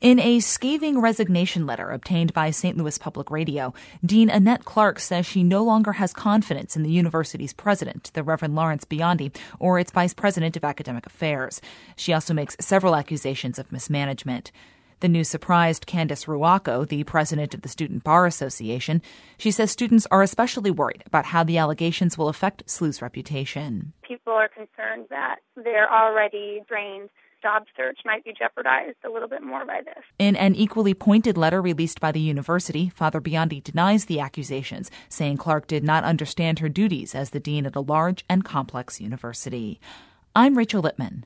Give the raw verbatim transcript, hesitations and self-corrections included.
In a scathing resignation letter obtained by Saint Louis Public Radio, Dean Annette Clark says she no longer has confidence in the university's president, the Reverend Lawrence Biondi, or its vice president of academic affairs. She also makes several accusations of mismanagement. The news surprised Candace Ruaco, the president of the Student Bar Association. She says students are especially worried about how the allegations will affect S L U's reputation. People are concerned that their already drained job search might be jeopardized a little bit more by this. In an equally pointed letter released by the university, Father Biondi denies the accusations, saying Clark did not understand her duties as the dean at a large and complex university. I'm Rachel Lippman.